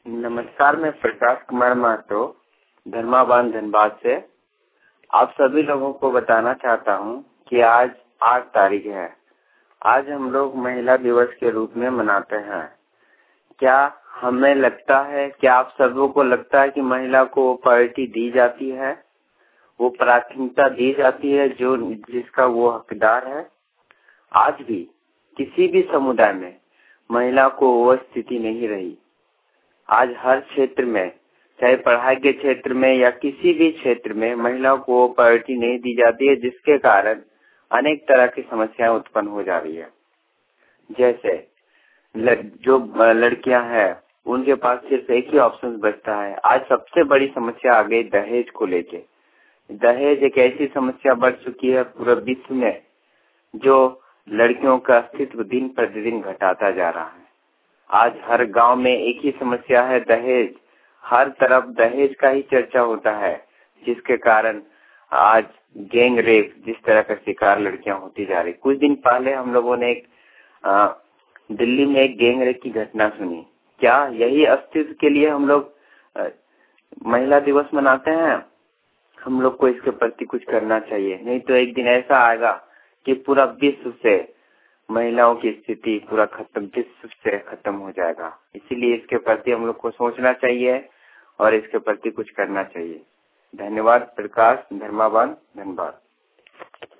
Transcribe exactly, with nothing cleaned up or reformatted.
नमस्कार, मैं प्रकाश कुमार महतो धर्माबान धनबाद से आप सभी लोगों को बताना चाहता हूं कि आज आठ तारीख है। आज हम लोग महिला दिवस के रूप में मनाते हैं। क्या हमें लगता है, क्या आप सबों को लगता है कि महिला को वो प्रायोरिटी दी जाती है, वो प्राथमिकता दी जाती है जो जिसका वो हकदार है? आज भी किसी भी समुदाय में महिला को वो स्थिति नहीं रही। आज हर क्षेत्र में, चाहे पढ़ाई के क्षेत्र में या किसी भी क्षेत्र में, महिलाओं को प्रायोरिटी नहीं दी जाती है, जिसके कारण अनेक तरह की समस्याएं उत्पन्न हो जा रही है। जैसे जो लड़कियां हैं उनके पास सिर्फ एक ही ऑप्शन बचता है। आज सबसे बड़ी समस्या आ गई दहेज को लेके। दहेज एक ऐसी समस्या बढ़ चुकी है पूरे विश्व में, जो लड़कियों का अस्तित्व दिन प्रतिदिन घटाता जा रहा है। आज हर गांव में एक ही समस्या है, दहेज। हर तरफ दहेज का ही चर्चा होता है, जिसके कारण आज गैंग रेप जिस तरह का शिकार लड़कियां होती जा रही। कुछ दिन पहले हम लोगों ने एक आ, दिल्ली में एक गैंग रेप की घटना सुनी। क्या यही अस्तित्व के लिए हम लोग महिला दिवस मनाते हैं? हम लोग को इसके प्रति कुछ करना चाहिए, नहीं तो एक दिन ऐसा आएगा कि पूरा विश्व से महिलाओं की स्थिति पूरा खत्म विश्व से खत्म हो जाएगा। इसीलिए इसके प्रति हम लोग को सोचना चाहिए और इसके प्रति कुछ करना चाहिए। धन्यवाद। प्रकाश, धर्माबान, धनबाद।